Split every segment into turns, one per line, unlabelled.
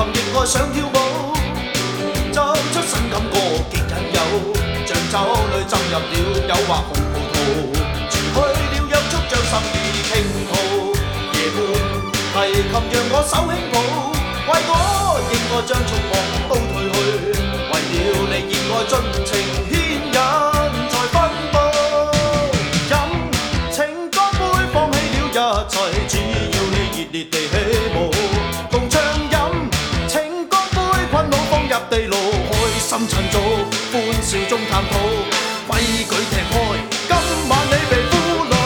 琴亦愛上跳舞，奏出新感覺極引誘，像酒裏浸入了誘惑紅葡萄，除去了約束將心意傾吐。夜半提琴讓我手輕抱，為我應該將束縛都退去，為了你熱愛盡情牽引才分佈。飲情歌杯放棄了一切，只要你熱烈地起舞。共唱飲情歌杯困惱放入地牢，開心趁早，歡笑中探討，規矩踢開，今晚你被俘虜。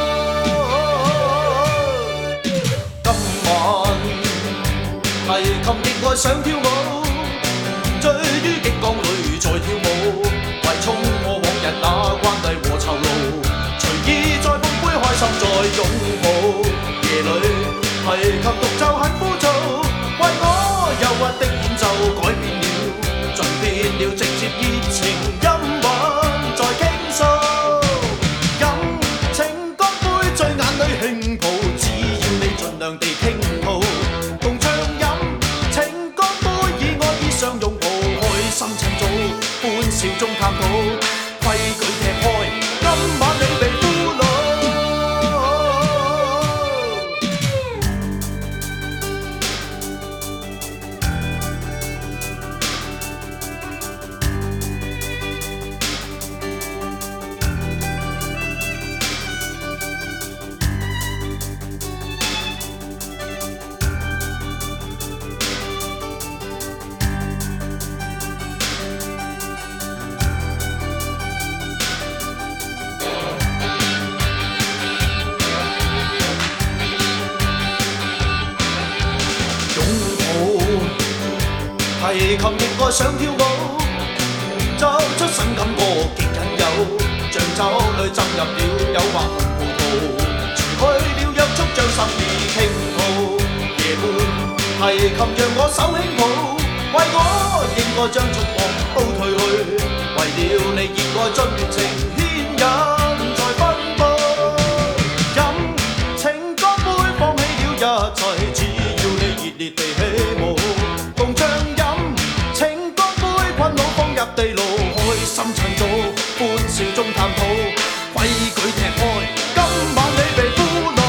今晚提琴亦愛上跳舞，醉於激光裏在跳舞，為衝過往日那慣例和酬勞，隨意再碰杯開心再擁抱。夜裏提琴獨奏很枯燥，為我憂鬱的演奏改變了，盡變了直接熱情音韻在傾訴。飲情歌杯醉眼裏輕抱，只要你盡量地傾吐。共唱飲情歌杯以愛意相擁抱，開心趁早，歡笑中探討，規矩踢開，今晚你被俘虜。提琴亦愛上跳舞，奏出新感覺極引誘，像酒裏浸入了誘惑紅葡萄，除去了約束將心意傾吐。夜半提琴讓我手輕抱，為我應該將束縛都退去，為了你熱愛盡情牽引才分佈。飲情歌杯放棄了一切，只要你熱烈地起舞。共唱地牢開心趁早，歡笑中探討，規矩踢開，今晚你被俘虜。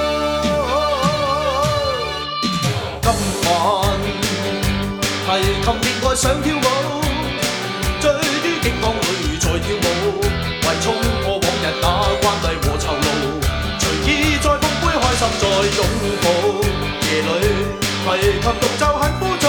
今晚提琴亦愛上跳舞，醉於激光裏在跳舞，為衝過往日那慣例和酬勞，隨意再碰杯開心再擁抱。夜裏提琴獨奏很歡